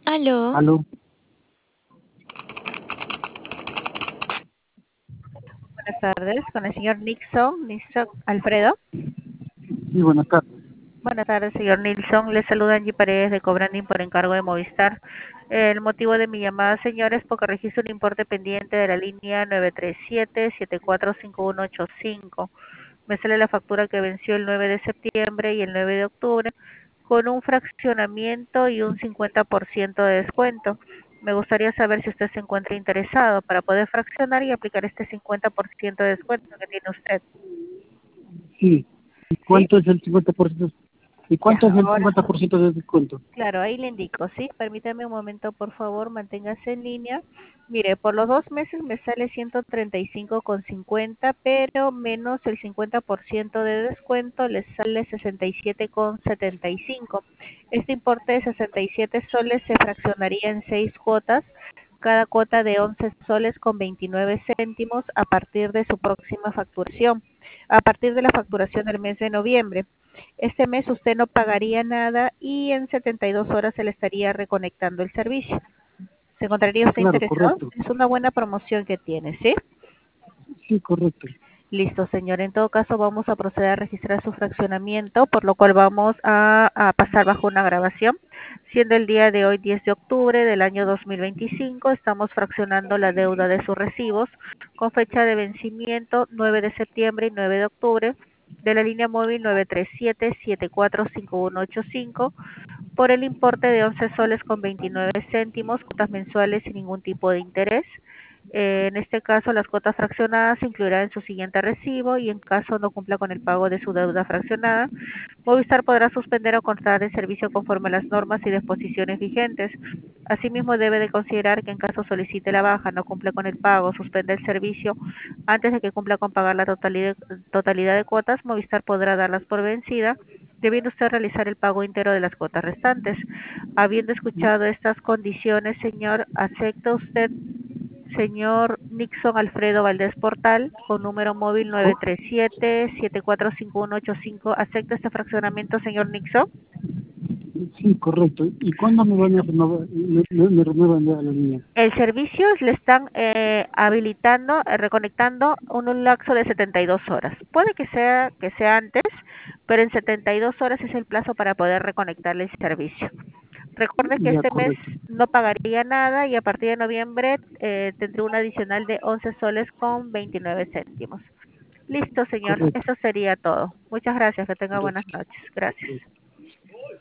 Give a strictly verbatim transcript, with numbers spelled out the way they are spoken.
Aló, Aló, Buenas tardes, con el señor Nixon, Nixon Alfredo. sí, buenas tardes. Buenas tardes, señor Nilsson. Le saluda Angie Paredes de Cobranding por encargo de Movistar. El motivo de mi llamada, señor, es porque registro un importe pendiente de la línea nueve tres siete, siete cuatro cinco uno ocho cinco. Me sale la factura que venció el nueve de septiembre y el nueve de octubre con un fraccionamiento y un cincuenta por ciento de descuento. Me gustaría saber si usted se encuentra interesado para poder fraccionar y aplicar este cincuenta por ciento de descuento que tiene usted. Sí, ¿y ¿Sí? cuánto es el cincuenta por ciento? ¿Y Ya, cuánto es el ahora. cincuenta por ciento de descuento? Claro, ahí le indico, ¿sí? Permítame un momento, por favor, manténgase en línea. Mire, por los dos meses me sale ciento treinta y cinco con cincuenta, pero menos el cincuenta por ciento de descuento le sale sesenta y siete con setenta y cinco. Este importe de sesenta y siete soles se fraccionaría en seis cuotas, cada cuota de once soles con veintinueve céntimos a partir de su próxima facturación, a partir de la facturación del mes de noviembre. Este mes usted no pagaría nada y en setenta y dos horas se le estaría reconectando el servicio. ¿Se encontraría usted Claro, interesado? correcto. Es una buena promoción que tiene, ¿sí? Sí, correcto. Listo, señor. En todo caso, vamos a proceder a registrar su fraccionamiento, por lo cual vamos a, a pasar bajo una grabación. Siendo el día de hoy diez de octubre del año dos mil veinticinco, estamos fraccionando la deuda de sus recibos con fecha de vencimiento nueve de septiembre y nueve de octubre de la línea móvil nueve tres siete, siete cuatro cinco uno ocho cinco por el importe de once soles con veintinueve céntimos, cuotas mensuales sin ningún tipo de interés. Eh, en este caso, las cuotas fraccionadas se incluirán en su siguiente recibo y en caso no cumpla con el pago de su deuda fraccionada, Movistar podrá suspender o cortar el servicio conforme a las normas y disposiciones vigentes. Asimismo, debe de considerar que en caso solicite la baja, no cumple con el pago, suspende el servicio antes de que cumpla con pagar la totalidad, totalidad de cuotas, Movistar podrá darlas por vencida, debiendo usted realizar el pago íntegro de las cuotas restantes. Habiendo escuchado estas condiciones, señor, ¿acepta usted, señor Nixon Alfredo Valdés Portal, con número móvil nueve Co- tres siete, siete cuatro cinco uno ocho cinco? ¿Acepta este fraccionamiento, señor Nixon? Sí, correcto. ¿Y cuándo me van a Listo. renovar, me, me- me renuevan ya la línea? El servicio le están eh, habilitando, eh, reconectando un, un lapso de setenta y dos horas. Puede que sea que sea antes, pero en setenta y dos horas es el plazo para poder reconectarle el servicio. Recuerde que Ya, este mes correcto. no pagaría nada y a partir de noviembre eh, tendrá un adicional de once soles con veintinueve céntimos. Listo, señor. Correcto. Eso sería todo. Muchas gracias. Que tenga buenas Gracias. noches. Gracias.